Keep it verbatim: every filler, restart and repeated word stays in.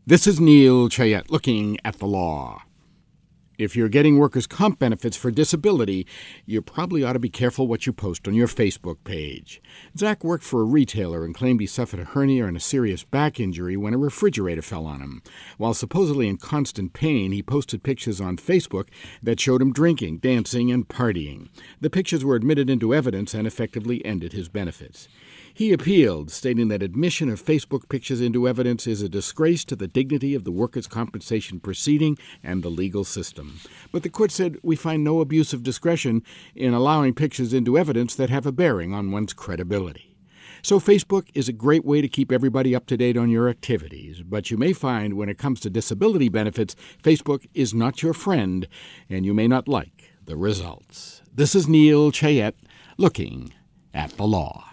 This is Neil Chayette looking at the law. If you're getting workers' comp benefits for disability, you probably ought to be careful what you post on your Facebook page. Zach worked for a retailer and claimed he suffered a hernia and a serious back injury when a refrigerator fell on him. While supposedly in constant pain, he posted pictures on Facebook that showed him drinking, dancing, and partying. The pictures were admitted into evidence and effectively ended his benefits. He appealed, stating that admission of Facebook pictures into evidence is a disgrace to the dignity of the workers' compensation proceeding and the legal system. But the court said we find no abuse of discretion in allowing pictures into evidence that have a bearing on one's credibility. So Facebook is a great way to keep everybody up to date on your activities, but you may find when it comes to disability benefits, Facebook is not your friend, and you may not like the results. This is Neil Chayette looking at the law.